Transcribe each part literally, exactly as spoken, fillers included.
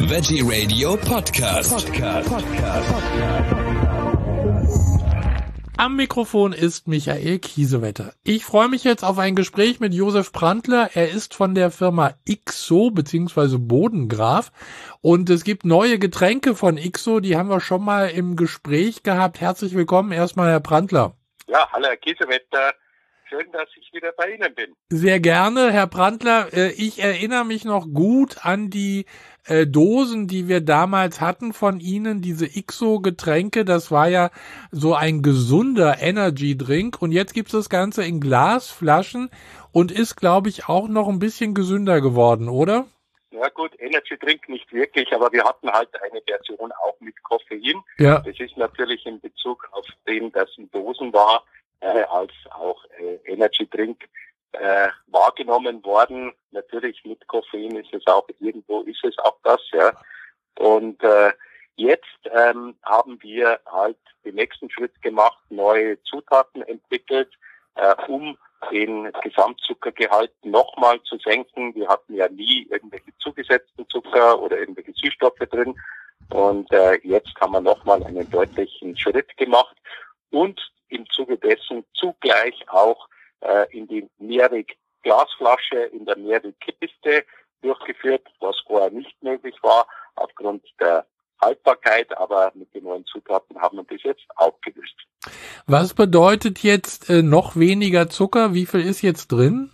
Veggie Radio Podcast. Podcast. Podcast. Am Mikrofon ist Michael Kiesewetter. Ich freue mich jetzt auf ein Gespräch mit Josef Prantler. Er ist von der Firma Ixo bzw. Bodengraf und es gibt neue Getränke von Ixo, die haben wir schon mal im Gespräch gehabt. Herzlich willkommen erstmal, Herr Prantler. Ja, hallo Herr Kiesewetter. Schön, dass ich wieder bei Ihnen bin. Sehr gerne, Herr Prantler. Ich erinnere mich noch gut an die Dosen, die wir damals hatten von Ihnen, diese Ixo-Getränke. Das war ja so ein gesunder Energy-Drink. Und jetzt gibt es das Ganze in Glasflaschen und ist, glaube ich, auch noch ein bisschen gesünder geworden, oder? Ja gut, Energy Drink nicht wirklich, aber wir hatten halt eine Version auch mit Koffein. Ja. Das ist natürlich in Bezug auf den, das in Dosen war, äh, als auch äh, Energy Drink äh, wahrgenommen worden. Natürlich mit Koffein ist es auch, irgendwo ist es auch das, ja. Und äh, jetzt ähm, haben wir halt den nächsten Schritt gemacht, neue Zutaten entwickelt, äh, um den Gesamtzuckergehalt nochmal zu senken. Wir hatten ja nie irgendwelche zugesetzten Zucker oder irgendwelche Süßstoffe drin. Und äh, jetzt haben wir nochmal einen deutlichen Schritt gemacht und im Zuge dessen zugleich auch äh, in die Mehrweg-Glasflasche, in der Mehrweg-Kiste durchgeführt, was vorher nicht möglich war aufgrund der Haltbarkeit, aber mit den neuen Zutaten haben wir das jetzt aufgelöst. Was bedeutet jetzt äh, noch weniger Zucker? Wie viel ist jetzt drin?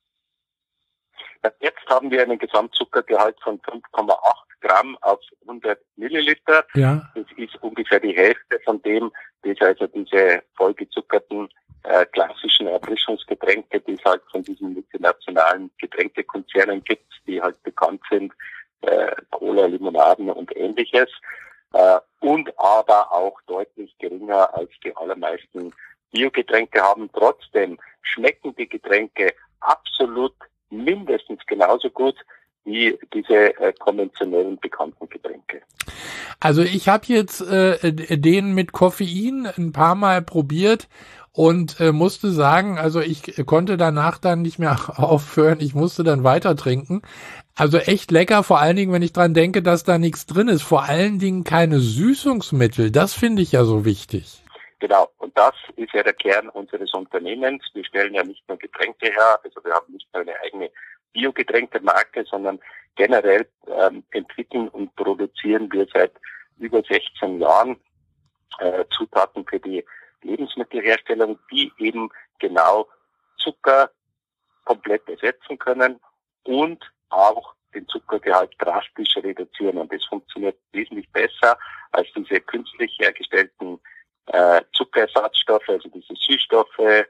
Jetzt haben wir einen Gesamtzuckergehalt von fünf Komma acht Gramm auf hundert Milliliter. Ja. Das ist ungefähr die Hälfte von dem, das also diese vollgezuckerten äh, klassischen Erfrischungsgetränke, die es halt von diesen internationalen Getränkekonzernen gibt, die halt bekannt sind, äh, Cola, Limonaden und ähnliches, äh, und aber auch deutlich geringer als die allermeisten Biogetränke haben. Trotzdem schmecken die Getränke absolut mindestens genauso gut wie diese äh, konventionellen bekannten Getränke. Also ich habe jetzt äh, den mit Koffein ein paar Mal probiert und äh, musste sagen, also ich konnte danach dann nicht mehr aufhören, ich musste dann weiter trinken. Also echt lecker, vor allen Dingen, wenn ich dran denke, dass da nichts drin ist. Vor allen Dingen keine Süßungsmittel, das finde ich ja so wichtig. Genau, und das ist ja der Kern unseres Unternehmens. Wir stellen ja nicht nur Getränke her, also wir haben nicht nur eine eigene Biogetränkemarke, sondern generell ähm, entwickeln und produzieren wir seit über sechzehn Jahren äh, Zutaten für die Lebensmittelherstellung, die eben genau Zucker komplett ersetzen können und auch den Zuckergehalt drastisch reduzieren. Und das funktioniert wesentlich besser als diese künstlich hergestellten äh, Zuckerersatzstoffe, also diese Süßstoffe äh,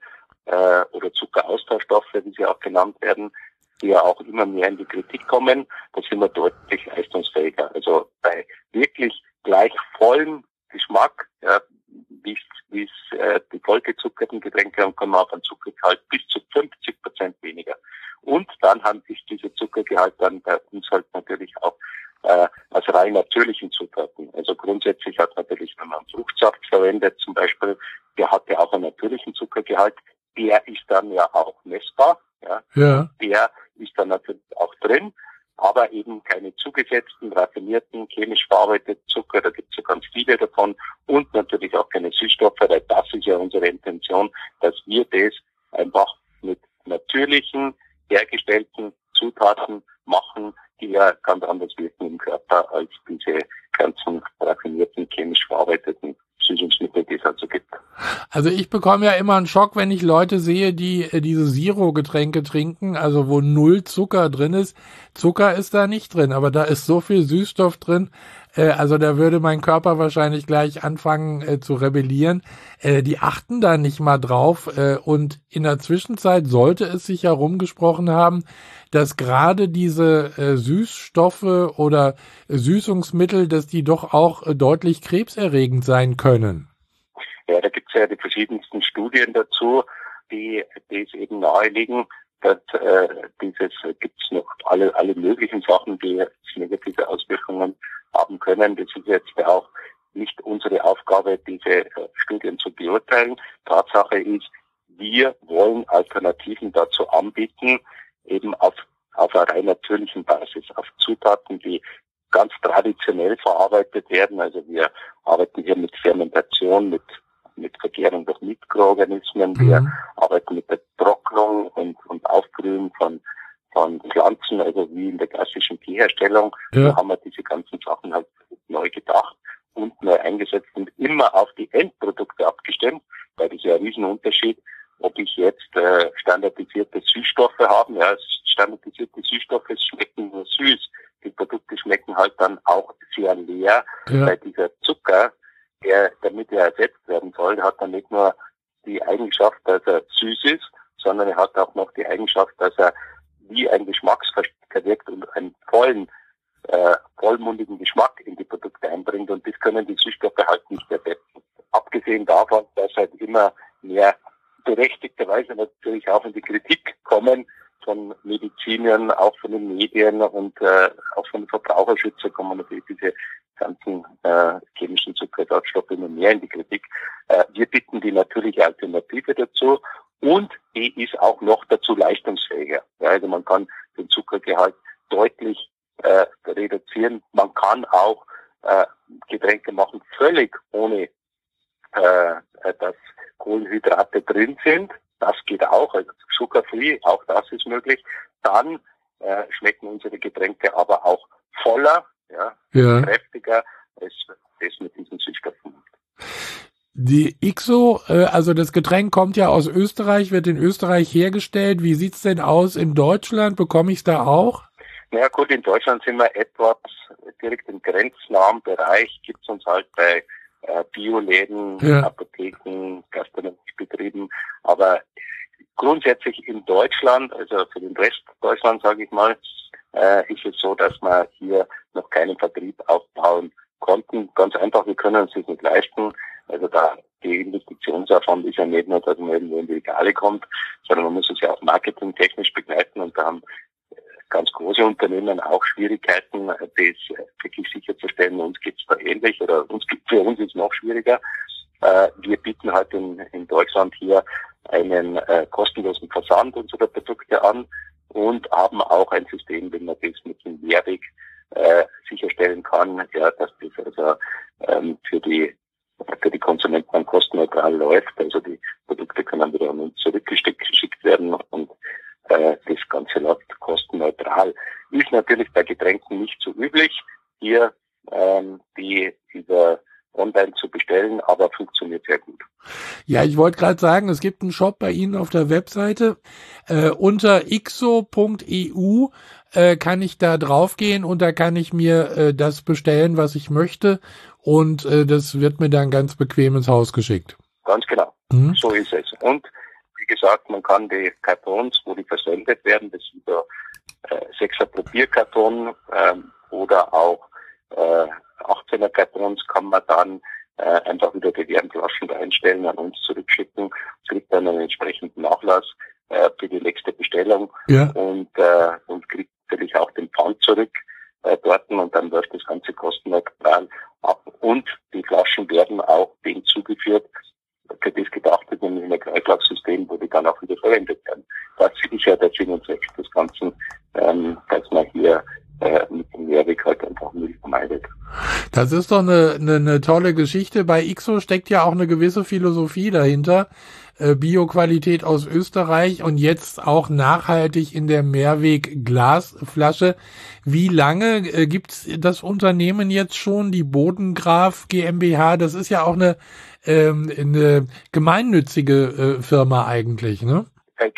oder Zuckeraustauschstoffe, wie sie auch genannt werden, die ja auch immer mehr in die Kritik kommen. Da sind wir deutlich leistungsfähiger. Also bei wirklich gleich vollem Geschmack, ja, wie es äh, die vollgezuckerten Getränke haben, kommen wir auf einen Zuckergehalt bis zu fünfzig Prozent weniger. Und dann haben sich diese Zuckergehalt dann bei uns halt natürlich auch äh, als rein natürlichen Zutaten. Also grundsätzlich hat natürlich, wenn man Fruchtsaft verwendet zum Beispiel, der hat ja auch einen natürlichen Zuckergehalt, der ist dann ja auch messbar, ja. Ja. Der ist dann natürlich auch drin, aber eben keine zugesetzten, raffinierten, chemisch verarbeiteten Zucker, da gibt es ja ganz viele davon und natürlich auch keine Süßstoffe, weil das ist ja unsere Intention, dass wir das einfach mit natürlichen, hergestellten Zutaten machen, die ja ganz anders wirken im Körper als diese ganzen raffinierten, chemisch verarbeiteten Süßungsmittel, die es also gibt. Also ich bekomme ja immer einen Schock, wenn ich Leute sehe, die äh, diese Zero-Getränke trinken, also wo null Zucker drin ist. Zucker ist da nicht drin, aber da ist so viel Süßstoff drin, äh, also da würde mein Körper wahrscheinlich gleich anfangen äh, zu rebellieren. Äh, die achten da nicht mal drauf äh, und in der Zwischenzeit sollte es sich herumgesprochen haben, dass gerade diese äh, Süßstoffe oder äh, Süßungsmittel, dass die doch auch äh, deutlich krebserregend sein können. Ja, da gibt es ja die verschiedensten Studien dazu, die das eben nahelegen, dass äh, dieses gibt es noch alle alle möglichen Sachen, die negative Auswirkungen haben können. Das ist jetzt auch nicht unsere Aufgabe, diese äh, Studien zu beurteilen. Tatsache ist, wir wollen Alternativen dazu anbieten, eben auf auf einer rein natürlichen Basis, auf Zutaten, die ganz traditionell verarbeitet werden. Also wir arbeiten hier mit Fermentation, mit mit Vergärung durch Mikroorganismen. Mhm. Wir arbeiten mit der Trocknung und, und Aufbrühen von von Pflanzen, also wie in der klassischen Teeherstellung. Ja. Da haben wir diese ganzen Sachen halt neu gedacht und neu eingesetzt und immer auf die Endprodukte abgestimmt, weil das ist ja ein Riesenunterschied, ob ich jetzt äh, standardisierte Süßstoffe habe. Ja, standardisierte Süßstoffe schmecken nur süß. Die Produkte schmecken halt dann auch sehr leer, ja. Weil dieser Zucker, der, damit er ersetzt werden soll, hat dann nicht nur die Eigenschaft, dass er süß ist, sondern er hat auch noch die Eigenschaft, dass er wie ein Geschmacksverstärker wirkt und einen vollen, äh, vollmundigen Geschmack in die Produkte einbringt. Und das können die Süßstoffe halt nicht ersetzen. Abgesehen davon, dass halt immer mehr berechtigterweise natürlich auch in die Kritik kommen von Medizinern, auch von den Medien und äh, auch von den Verbraucherschützern kommen natürlich diese ganzen äh, chemischen Zuckerersatzstoffe immer mehr in die Kritik. Äh, wir bieten die natürliche Alternative dazu und die ist auch noch dazu leistungsfähiger. Ja, also man kann den Zuckergehalt deutlich äh, reduzieren. Man kann auch äh, Getränke machen völlig ohne äh, dass Kohlenhydrate drin sind. Das geht auch, also sugar-free, auch das ist möglich. Dann äh, schmecken unsere Getränke aber auch voller, ja, ja. kräftiger, als das mit diesen Süßstoffen macht. Die X O, äh, also das Getränk kommt ja aus Österreich, wird in Österreich hergestellt. Wie sieht's denn aus in Deutschland? Bekomme ich es da auch? Naja gut, in Deutschland sind wir etwas direkt im grenznahen Bereich, gibt's uns halt bei äh, Bioläden, ja. Apotheken, Gastronomiebetrieben, aber grundsätzlich in Deutschland, also für den Rest Deutschlands, sage ich mal, äh, ist es so, dass wir hier noch keinen Vertrieb aufbauen konnten. Ganz einfach, wir können uns das nicht leisten. Also da die Investitionsaufwand ist ja nicht nur, dass man irgendwo in die Regale kommt, sondern man muss es ja auch marketingtechnisch begleiten und da haben ganz große Unternehmen auch Schwierigkeiten, das wirklich sicherzustellen. Uns geht's da ähnlich oder uns für uns ist es noch schwieriger. Wir bieten halt in, in Deutschland hier einen äh, kostenlosen Versand unserer Produkte an und haben auch ein System, wenn man das mit dem Mehrweg äh, sicherstellen kann, ja, dass das also ähm, für die für die Konsumenten dann kostenneutral läuft. Also die Produkte können wieder an uns zurückgeschickt geschickt werden und äh, das Ganze läuft kostenneutral. Ist natürlich bei Getränken nicht so üblich, hier ähm, die über online zu bestellen, aber funktioniert sehr gut. Ja, ich wollte gerade sagen, es gibt einen Shop bei Ihnen auf der Webseite. Äh, unter ixo punkt e u äh, kann ich da draufgehen und da kann ich mir äh, das bestellen, was ich möchte und äh, das wird mir dann ganz bequem ins Haus geschickt. Ganz genau, mhm. So ist es. Und wie gesagt, man kann die Kartons, wo die versendet werden, das sind so äh, sechser Papierkarton ähm, oder auch äh, achtzehner Kartons kann man dann äh, einfach wieder die leeren Flaschen reinstellen, an uns zurückschicken, kriegt dann einen entsprechenden Nachlass äh, für die nächste Bestellung ja. und äh, und kriegt natürlich auch den Pfand zurück äh, dort und dann läuft das Ganze kostenneutral ab und die Flaschen werden auch denen zugeführt, für das gedacht ist, nämlich in ein Kreislauffsystem, wo die dann auch wieder verwendet werden. Das ist ja der Sinn und Zweck des Ganzen, ähm, dass man hier äh, mit dem Mehrweg halt einfach Müll vermeidet. Das ist doch eine, eine, eine tolle Geschichte. Bei Ixo steckt ja auch eine gewisse Philosophie dahinter. Äh, Bioqualität aus Österreich und jetzt auch nachhaltig in der Mehrweg-Glasflasche. Wie lange äh, gibt's das Unternehmen jetzt schon, die Bodengraf GmbH? Das ist ja auch eine, ähm, eine gemeinnützige äh, Firma eigentlich, ne? Ein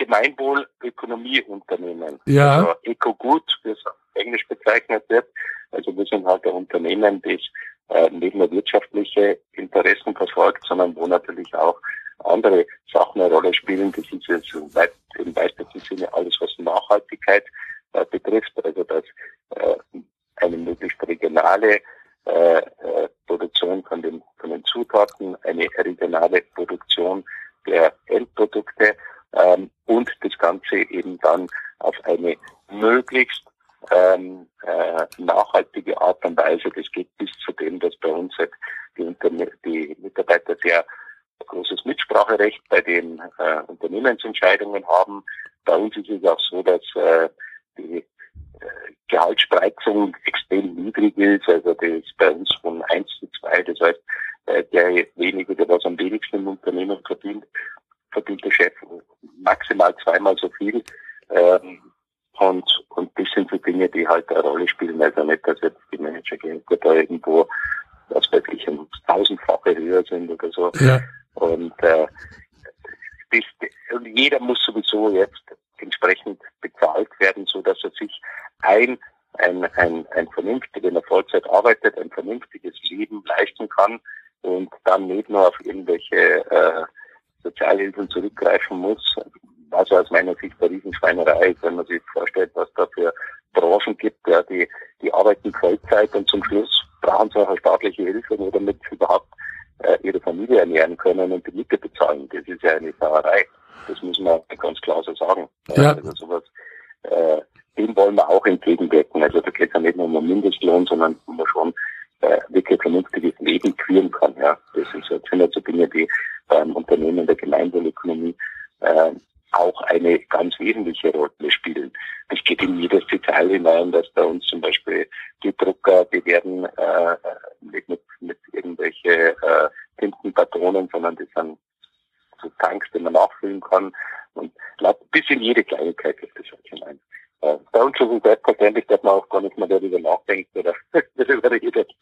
Gemeinwohl-Ökonomieunternehmen. Ja. Also Eco-Good, wie es auf Englisch bezeichnet wird. Also wir sind halt ein Unternehmen, das äh, nicht nur wirtschaftliche Interessen verfolgt, sondern wo natürlich auch andere Sachen eine Rolle spielen. Das ist jetzt im, weit, im weitesten Sinne alles, was Nachhaltigkeit äh, betrifft. Also dass äh, eine möglichst regionale äh, äh, Produktion von den, von den Zutaten, eine regionale Produktion der Endprodukte ähm, und das Ganze eben dann auf eine möglichst ähm, äh, nachhaltige Art und Weise. Das geht bis zu dem, dass bei uns halt die, Unterne- die Mitarbeiter sehr großes Mitspracherecht bei den äh, Unternehmensentscheidungen haben. Bei uns ist es auch so, dass äh, die äh, Malzspreizung extrem niedrig ist, also das ist bei uns von eins zu zwei, das heißt, derjenige, der was am wenigsten im Unternehmen verdient, verdient der Chef maximal zweimal so viel. Ähm, und, und das sind so Dinge, die halt eine Rolle spielen. Also nicht, dass jetzt die Managergehälter da irgendwo, was weiß ich, um tausendfache höher sind oder so. Ja. Und äh, das, jeder muss sowieso jetzt entsprechend bezahlt werden, so dass er sich ein ein ein ein vernünftiges, wenn er Vollzeit arbeitet, ein vernünftiges Leben leisten kann und dann nicht nur auf irgendwelche äh, Sozialhilfen zurückgreifen muss, was aus meiner Sicht eine Riesenschweinerei ist, wenn man sich vorstellt, was da für Branchen gibt, ja, die die arbeiten Vollzeit und zum Schluss brauchen sie auch eine staatliche Hilfe, nur damit sie überhaupt äh, ihre Familie ernähren können und die Miete bezahlen. Das ist ja eine Sauerei. Das muss man ganz klar so sagen. Ja. Also sowas, äh, dem wollen wir auch entgegenwirken. Also da geht es ja nicht nur um einen Mindestlohn, sondern wo man schon äh, wirklich ein vernünftiges Leben führen kann. Ja, das ist, das sind halt so Dinge, die beim Unternehmen der Gemeinwohlökonomie äh, auch eine ganz wesentliche Rolle spielen. Es geht in jedes Detail hinein, dass bei uns zum Beispiel die Drucker, die werden äh, nicht mit, mit irgendwelche äh, Tintenpatronen, sondern das sind so Tanks, die man nachfüllen kann. Und bis in jede Kleinigkeit geht das halt hinein. Äh, bei uns ist es selbstverständlich, dass man auch gar nicht mehr darüber nachdenkt oder darüber redet.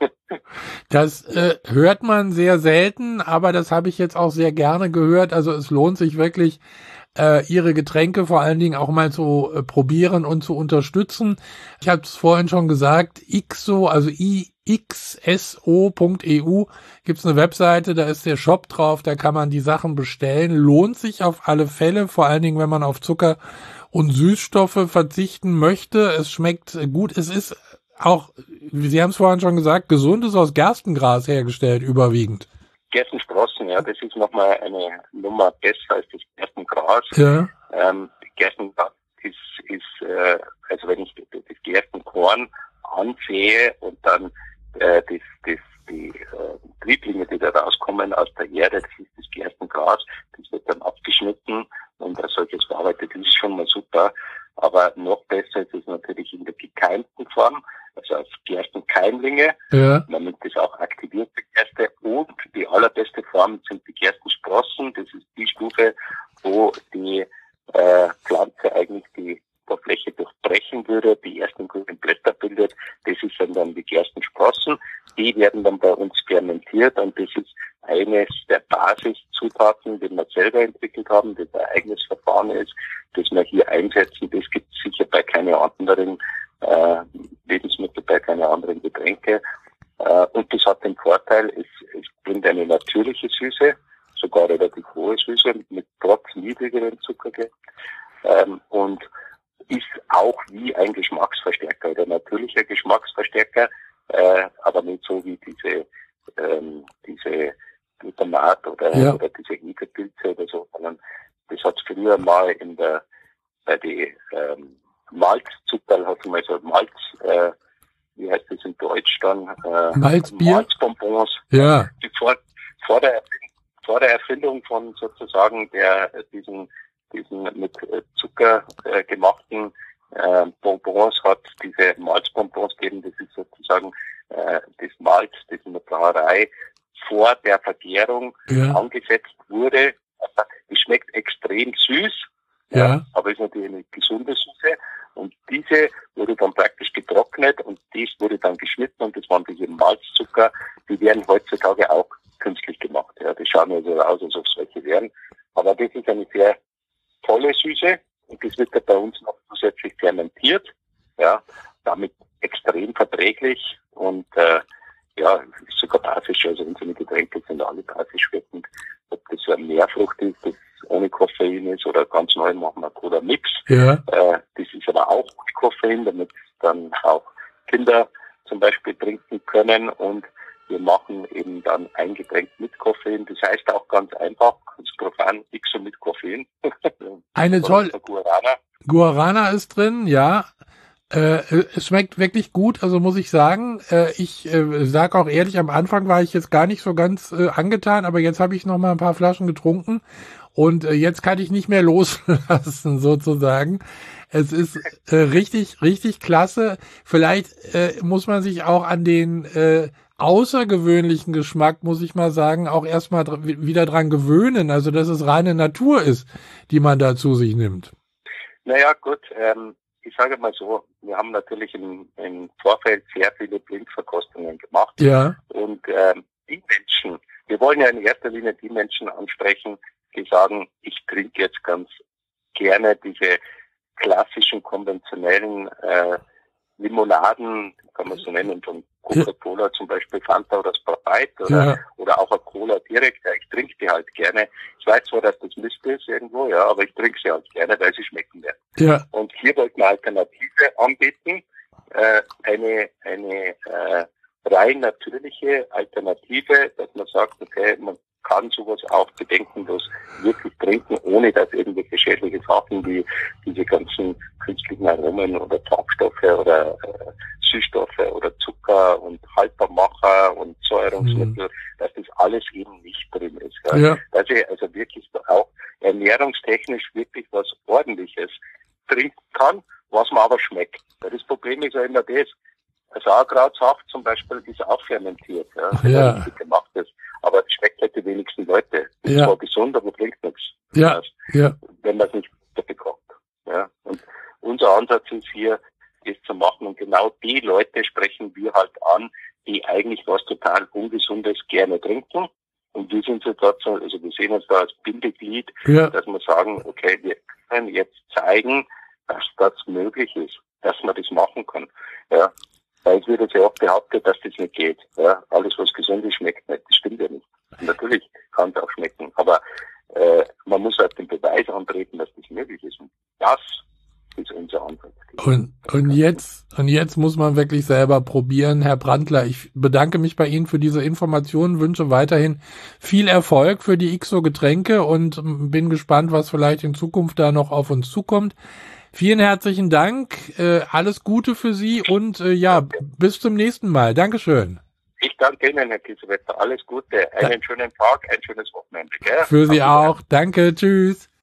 Das äh, hört man sehr selten, aber das habe ich jetzt auch sehr gerne gehört. Also es lohnt sich wirklich, äh, ihre Getränke vor allen Dingen auch mal zu äh, probieren und zu unterstützen. Ich habe es vorhin schon gesagt, Ixo, also I X S O Punkt E U gibt's eine Webseite, da ist der Shop drauf, da kann man die Sachen bestellen. Lohnt sich auf alle Fälle, vor allen Dingen, wenn man auf Zucker und Süßstoffe verzichten möchte. Es schmeckt gut. Es ist auch, Sie haben es vorhin schon gesagt, gesund, ist aus Gerstengras hergestellt, überwiegend. Gerstensprossen, ja, das ist nochmal eine Nummer besser als das Gerstengras. Ja. Ähm, Gerstengras ist, ist äh, also wenn ich das Gerstenkorn ansehe und dann äh, das, das, die äh, Trieblinge, die da rauskommen aus der Erde, das ist das Gerstengras, das wird dann abgeschnitten und als solches verarbeitet, das ist schon mal super. Aber noch besser ist es natürlich in der gekeimten Form, also als Gerstenkeimlinge. Ja. Damit ist auch aktivierte Gerste. Und die allerbeste Form sind die Gerstensprossen. Das ist die Stufe, wo die äh, Pflanze eigentlich die Oberfläche durchbrechen würde, die ersten grünen Blätter bildet. Das ist dann die Gerstensprossen. Die werden dann bei uns fermentiert und das ist eines der Basiszutaten, die wir selber entwickelt haben, das ein eigenes Verfahren ist, das wir hier einsetzen. Das gibt es sicher bei keinen anderen äh, Lebensmittel, bei keinen anderen Getränke. Äh, und das hat den Vorteil, es, es bringt eine natürliche Süße, sogar relativ hohe Süße, mit trotz niedrigeren Zuckergehalt. Ähm, und ist auch wie ein Geschmacksverstärker oder natürlicher Geschmacksverstärker, äh, aber nicht so wie diese ähm, diese Glutamat oder, ja. oder diese Hefepilze oder so, sondern das hat es früher mal in der bei den ähm, Malzzuckerl hat es mal so Malz, äh, wie heißt das in Deutsch dann? Äh, Malzbier? Malzbonbons. Ja. Die vor, vor der vor der Erfindung von sozusagen der diesen diesen mit Zucker äh, gemachten äh, Bonbons hat diese Malzbonbons gegeben. Das ist sozusagen äh, das Malz, das in der Brauerei vor der Vergärung ja. angesetzt wurde. Also, die schmeckt extrem süß, ja. ja, aber ist natürlich eine gesunde Süße. Und diese wurde dann praktisch getrocknet und dies wurde dann geschnitten und das waren diese Malzzucker. Die werden heutzutage auch künstlich gemacht. Ja, die schauen also aus, als ob es welche wären. Aber das ist eine sehr tolle Süße und das wird ja bei uns noch zusätzlich fermentiert, ja, damit extrem verträglich und äh, ja, ist sogar basisch, also unsere Getränke sind alle basisch wirkend. Ob das ein Meerfrucht ist, das ohne Koffein ist oder ganz neu machen wir Cola Mix. Ja. Äh, das ist aber auch ohne Koffein, damit dann auch Kinder zum Beispiel trinken können und wir machen eben dann ein Getränk mit Koffein. Das heißt auch ganz einfach, ganz profan, Ixo mit Koffein. Eine tolle Guarana. Guarana ist drin, ja. Äh, es schmeckt wirklich gut, also muss ich sagen. Äh, ich äh, sage auch ehrlich, am Anfang war ich jetzt gar nicht so ganz äh, angetan, aber jetzt habe ich noch mal ein paar Flaschen getrunken und äh, jetzt kann ich nicht mehr loslassen sozusagen. Es ist äh, richtig, richtig klasse. Vielleicht äh, muss man sich auch an den äh, außergewöhnlichen Geschmack, muss ich mal sagen, auch erstmal dr- wieder dran gewöhnen. Also, dass es reine Natur ist, die man da zu sich nimmt. Naja, gut, ähm, ich sage mal so, wir haben natürlich im, im Vorfeld sehr viele Blindverkostungen gemacht. Ja. Und ähm, die Menschen, wir wollen ja in erster Linie die Menschen ansprechen, die sagen, ich trinke jetzt ganz gerne diese klassischen, konventionellen äh, Limonaden, kann man so nennen, von Coca-Cola zum Beispiel, Fanta oder Sprite oder, Ja. oder auch eine Cola direkt. Ja, ich trinke die halt gerne. Ich weiß zwar, dass das Mist ist irgendwo, ja, aber ich trinke sie halt gerne, weil sie schmecken mir. Ja. Und hier wollten wir Alternative anbieten, äh, eine eine äh, rein natürliche Alternative, dass man sagt, okay, man kann sowas auch bedenkenlos wirklich trinken, ohne dass irgendwelche schädliche Sachen wie diese ganzen künstlichen Aromen oder Farbstoffe oder äh, Süßstoffe oder Zucker und Haltbarmacher und Säurungsmittel, mhm. dass das alles eben nicht drin ist. Ja. Ja. Dass ich also wirklich auch ernährungstechnisch wirklich was Ordentliches trinken kann, was man aber schmeckt. Weil das Problem ist ja immer das, Sauerkrautsaft zum Beispiel ist auch fermentiert, ja, wenn Ja. er richtig gemacht ist. Aber das schmeckt halt die wenigsten Leute. Ist Ja. zwar gesund, aber bringt nichts. Ja. Ja. Wenn man es nicht bekommt. Ja. Und unser Ansatz ist hier, das zu machen. Und genau die Leute sprechen wir halt an, die eigentlich was total Ungesundes gerne trinken. Und wir sind jetzt dazu, also wir sehen uns da als Bindeglied, Ja. dass wir sagen, okay, wir können jetzt zeigen, dass das möglich ist, dass man das machen kann. Ja. Weil es wird jetzt ja oft behauptet, dass das nicht geht. Ja, alles, was gesund ist, schmeckt nicht. Das stimmt ja nicht. Natürlich kann es auch schmecken, aber äh, man muss halt den Beweis antreten, dass das möglich ist. Und das ist unser Ansatz. Und, und jetzt, und jetzt muss man wirklich selber probieren. Herr Brandler, ich bedanke mich bei Ihnen für diese Informationen, wünsche weiterhin viel Erfolg für die X O Getränke und bin gespannt, was vielleicht in Zukunft da noch auf uns zukommt. Vielen herzlichen Dank, äh, alles Gute für Sie und äh, ja, bis zum nächsten Mal. Dankeschön. Ich danke Ihnen, Herr Kiesewetter. Alles Gute, einen ja. schönen Tag, ein schönes Wochenende. Gell? Für Sie auch. Danke, tschüss.